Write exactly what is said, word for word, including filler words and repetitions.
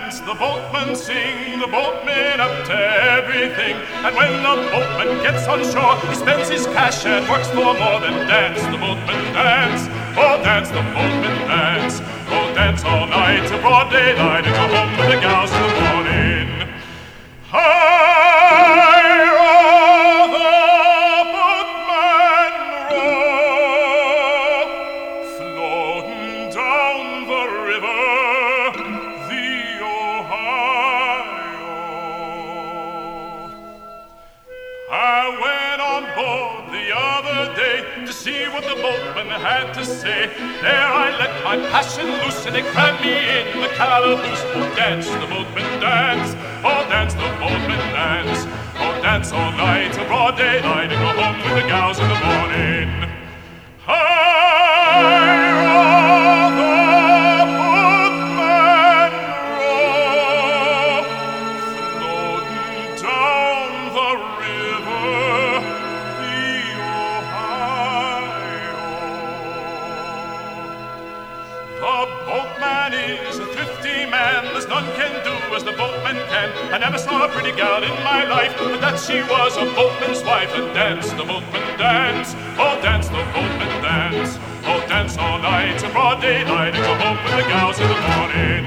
dance, the boatmen sing, the boatmen up to everything. And when the boatman gets on shore, he spends his cash and works for more than dance. The boatmen dance, oh dance, the boatmen dance. Oh dance all night to broad daylight and go home with the gals in the morning. High row the boatman row, floating down the river, the Ohio. I went on board the other day to see what the boatman had to say. There I let my passion loose and they crammed me in the calaboose. Oh, dance, the boatman dance. Oh, dance, the boatman dance. Oh, dance all night till broad daylight and go home with the gals in the morning. High row the boatman row, floating down the river, the Ohio. The boatman is a thrifty man, there's none can do as the boatman can. I never saw a pretty gal in my life, but that she was a boatman's wife. And dance, the boatman dance, oh dance, the boatman dance. Oh dance all night to broad daylight and go home with the gals in the morning.